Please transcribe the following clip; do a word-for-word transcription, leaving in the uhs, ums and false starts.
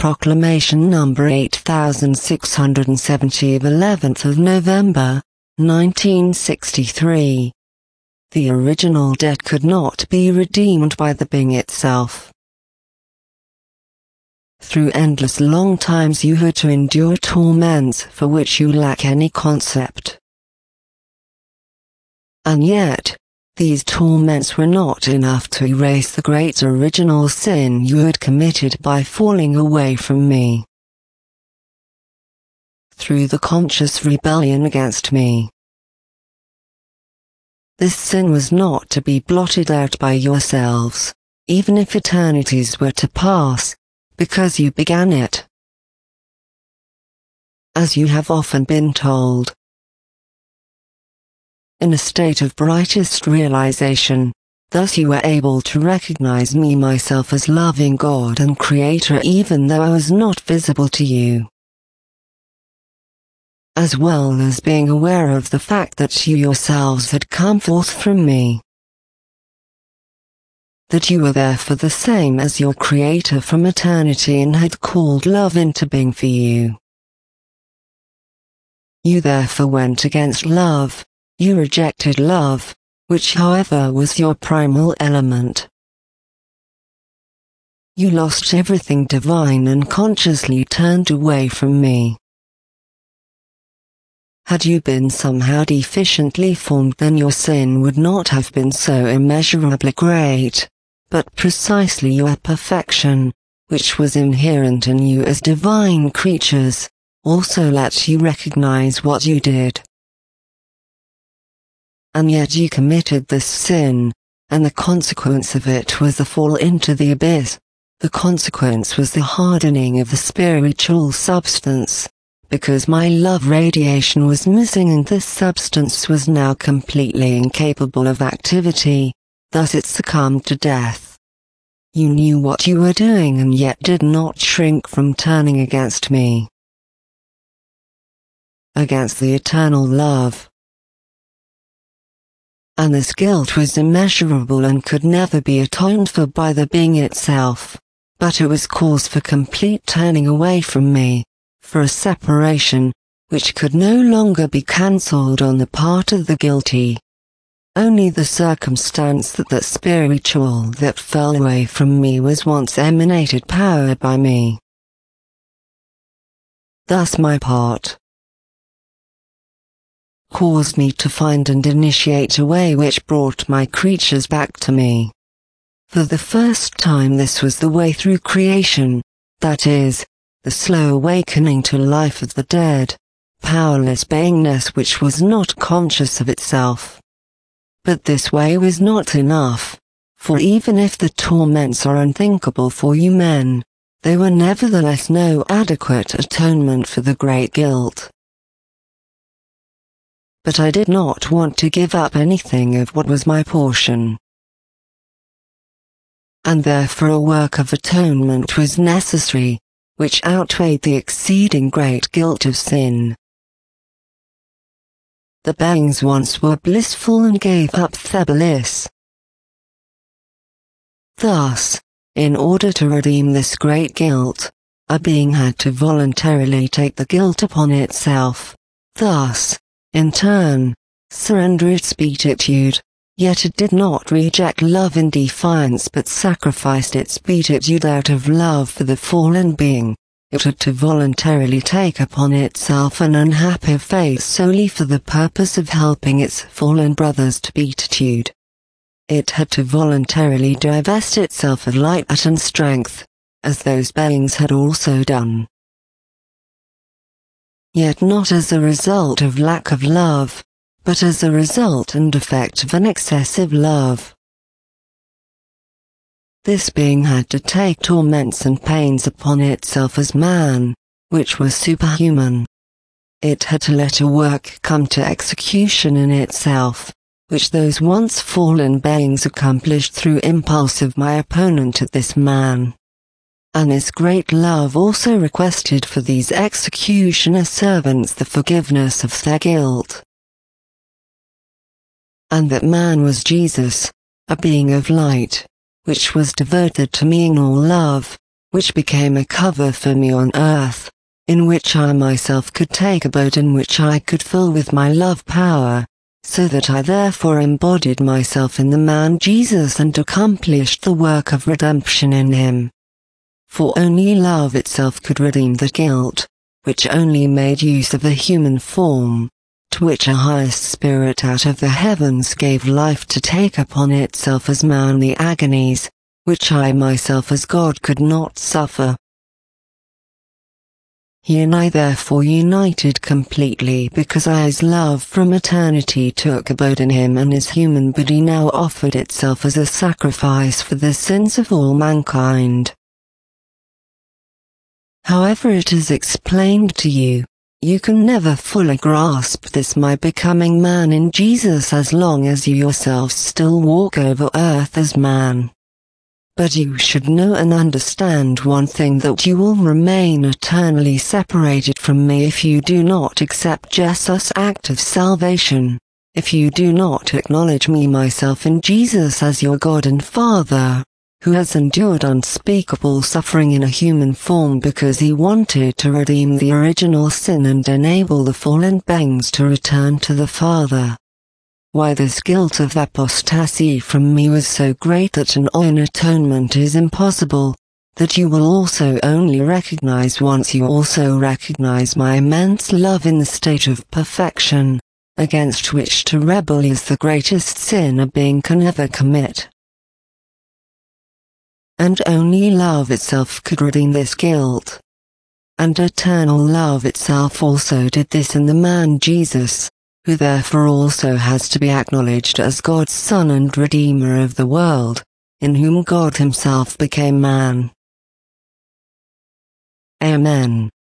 Proclamation number eight thousand six hundred seventy of eleventh of November, nineteen sixty-three. The original debt could not be redeemed by the being itself. Through endless long times you had to endure torments for which you lack any concept. And yet, these torments were not enough to erase the great original sin you had committed by falling away from me. Through the conscious rebellion against me. This sin was not to be blotted out by yourselves, even if eternities were to pass, because you began it. As you have often been told. In a state of brightest realization, thus you were able to recognize me myself as loving God and Creator even though I was not visible to you. As well as being aware of the fact that you yourselves had come forth from me. That you were therefore the same as your Creator from eternity and had called love into being for you. You therefore went against love. You rejected love, which however was your primal element. You lost everything divine and consciously turned away from me. Had you been somehow deficiently formed, then your sin would not have been so immeasurably great, but precisely your perfection, which was inherent in you as divine creatures, also let you recognize what you did. And yet you committed this sin, and the consequence of it was the fall into the abyss. The consequence was the hardening of the spiritual substance, because my love radiation was missing and this substance was now completely incapable of activity, thus it succumbed to death. You knew what you were doing and yet did not shrink from turning against me. Against the eternal love. And this guilt was immeasurable and could never be atoned for by the being itself, but it was cause for complete turning away from me, for a separation, which could no longer be cancelled on the part of the guilty. Only the circumstance that the spiritual that fell away from me was once emanated powered by me. Thus my part caused me to find and initiate a way which brought my creatures back to me. For the first time this was the way through creation, that is, the slow awakening to life of the dead, powerless beingness which was not conscious of itself. But this way was not enough, for even if the torments are unthinkable for you men, they were nevertheless no adequate atonement for the great guilt. But I did not want to give up anything of what was my portion. And therefore a work of atonement was necessary, which outweighed the exceeding great guilt of sin. The beings once were blissful and gave up their bliss. Thus, in order to redeem this great guilt, a being had to voluntarily take the guilt upon itself, thus, in turn, surrender its beatitude, yet it did not reject love in defiance but sacrificed its beatitude out of love for the fallen being. It had to voluntarily take upon itself an unhappy fate solely for the purpose of helping its fallen brothers to beatitude. It had to voluntarily divest itself of light and strength, as those beings had also done. Yet not as a result of lack of love, but as a result and effect of an excessive love. This being had to take torments and pains upon itself as man, which was superhuman. It had to let a work come to execution in itself, which those once fallen beings accomplished through impulse of my opponent at this man. And this great love also requested for these executioner servants the forgiveness of their guilt. And that man was Jesus, a being of light, which was devoted to me in all love, which became a cover for me on earth, in which I myself could take abode, in which I could fill with my love power, so that I therefore embodied myself in the man Jesus and accomplished the work of redemption in him. For only love itself could redeem the guilt, which only made use of a human form, to which a highest spirit out of the heavens gave life to take upon itself as man the agonies, which I myself as God could not suffer. He and I therefore united completely, because I's love from eternity took abode in him, and his human body now offered itself as a sacrifice for the sins of all mankind. However it is explained to you, you can never fully grasp this my becoming man in Jesus as long as you yourself still walk over earth as man. But you should know and understand one thing, that you will remain eternally separated from me if you do not accept Jesus' act of salvation, if you do not acknowledge me myself in Jesus as your God and Father, who has endured unspeakable suffering in a human form because he wanted to redeem the original sin and enable the fallen beings to return to the Father. Why this guilt of apostasy from me was so great that an own atonement is impossible, that you will also only recognize once you also recognize my immense love in the state of perfection, against which to rebel is the greatest sin a being can ever commit. And only love itself could redeem this guilt. And eternal love itself also did this in the man Jesus, who therefore also has to be acknowledged as God's Son and Redeemer of the world, in whom God himself became man. Amen.